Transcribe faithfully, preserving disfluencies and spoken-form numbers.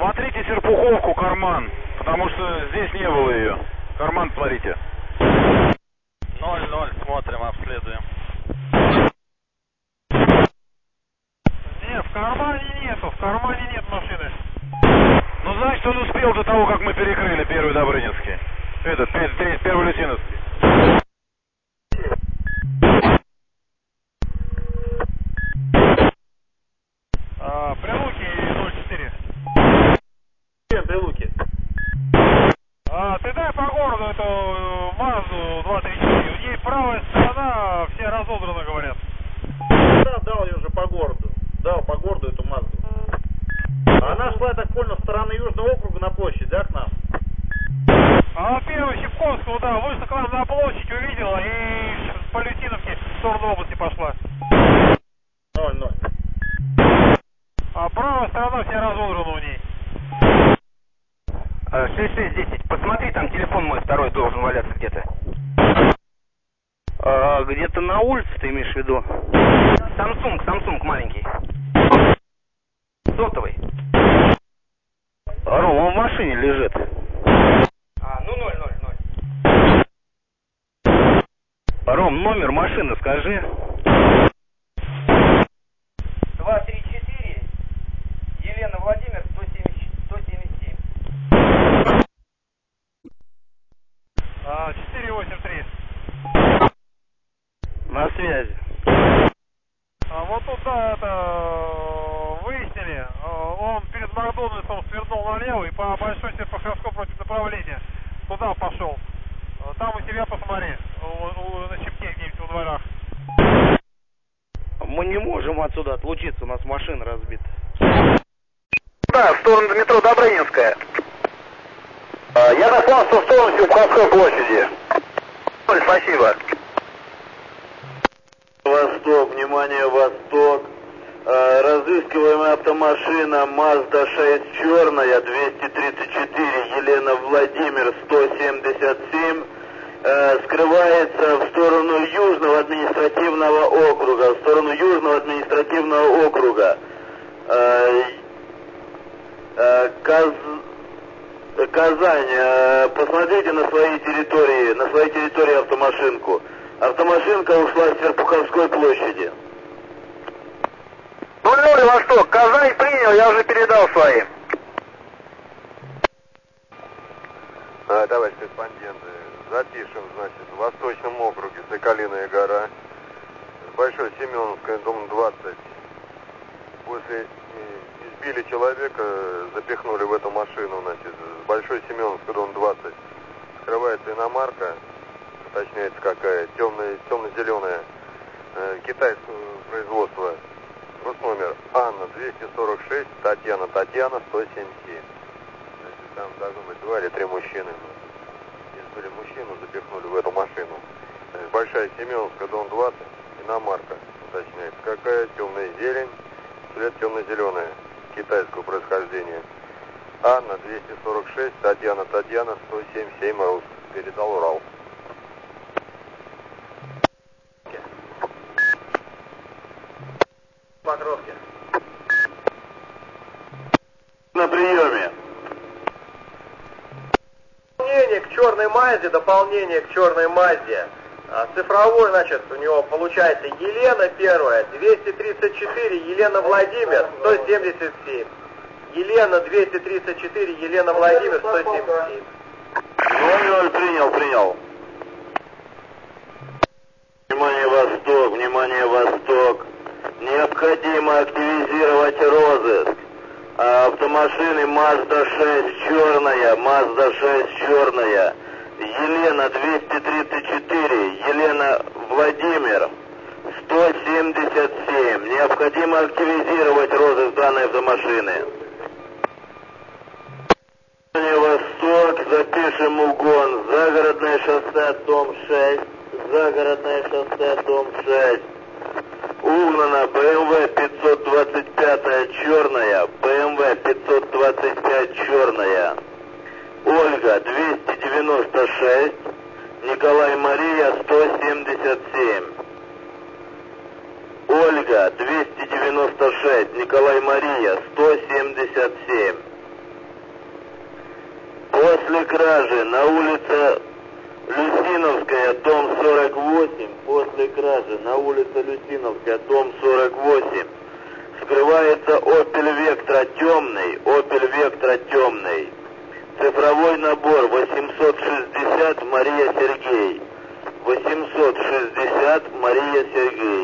Смотрите Серпуховку, карман, потому что здесь не было ее. Карман смотрите. ноль ноль, смотрим, обследуем. Нет, в кармане нету, в кармане нет машины. Ну, значит, он успел до того, как мы перекрыли первый Добрынинский. Этот, первый Лютиновский. А, Прилуки ноль четыре. Прилуки. А, ты дай по городу эту Мазду два три четыре. У ней правая сторона, все разодраны, говорят. Да, дал я уже по городу. Дал по городу эту Мазду. Она шла, я так понял, со стороны Южного округа на площадь, да, к нам? А первая Щипковского, да, вышла к нам на площадь, увидела и по Лютиновке в сторону области пошла. ноль ноль. А правая сторона вся разодрана у ней. шесть шесть десять, посмотри, там телефон мой второй должен валяться где-то. А, где-то на улице ты имеешь в виду? Samsung, Samsung маленький. Сотовый. Ром, он в машине лежит. А, ну ноль ноль ноль. Ром, номер машины скажи. два три четыре, Елена Владимир, сто семьдесят семь. А, четыре восемь три. На связи. А вот тут, да, это, выяснили, он перед Макдональдсом свернул налево и по Большой Серпуховской против направления туда пошел. Там у себя посмотри, у, у, на щепке где-нибудь во дворах. Мы не можем отсюда отлучиться, у нас машина разбита. Да, в сторону метро Добрынинская. Я на план в сторону Серпуховской площади. Спасибо. Восток, внимание, Восток. Разыскиваемая автомашина Мазда шесть черная, двести тридцать четыре, Елена Владимир, сто семьдесят семь, скрывается в сторону Южного административного округа, в сторону Южного административного округа. Каз... Казань, посмотрите на своей территории, на своей территории автомашинку. Автомашинка ушла с Серпуховской площади. ноль ноль Восток, Казань принял, я уже передал своим. А, товарищ корреспонденты, запишем, значит, в Восточном округе Соколиная гора, Большой Семеновская, дом двадцать. После э, избили человека, запихнули в эту машину, значит, с Большой Семеновской, дом двадцать. Скрывается иномарка, уточняется какая, темная, темно-зеленая, э, китайского производства. Госномер Анна двести сорок шесть, Татьяна, Татьяна, сто семьдесят семь. Значит, там должно быть два или три мужчины. Избили мужчину, запихнули в эту машину. Значит, Большая Семеновская, дом двадцать, иномарка, уточняется какая, темная зелень, цвет темно-зеленая, китайского происхождения. Анна двести сорок шесть, Татьяна, Татьяна, сто семьдесят семь, Рус. Передал Урал. Покровке. На приеме. Дополнение к черной Мазде, дополнение к черной Мазде. А, цифровой, значит, у него получается Елена первая, двести тридцать четыре, Елена Владимир, сто семьдесят семь. Елена двести тридцать четыре, Елена Владимир, сто семьдесят семь. ноль ноль, принял, принял. Внимание, Восток, внимание, Восток. Необходимо активизировать розыск. Автомашины Мазда шесть черная, Мазда шесть черная. Елена двести тридцать четыре, Елена Владимир, сто семьдесят семь. Необходимо активизировать розыск данной автомашины. Восток, запишем угон. Загородное шоссе, дом шесть. Загородное шоссе, дом шесть. Угнана БМВ пятьсот двадцать пять черная, БМВ пятьсот двадцать пять черная. Ольга двести девяносто шесть, Николай Мария сто семьдесят семь. Ольга двести девяносто шесть, Николай Мария сто семьдесят семь. кражи на улице Люсиновская, дом сорок восемь. После кражи на улице Люсиновская, дом сорок восемь. Скрывается Opel Vectra темный, Opel Vectra темный. Цифровой набор восемьсот шестьдесят Мария Сергей. восемьсот шестьдесят Мария Сергей.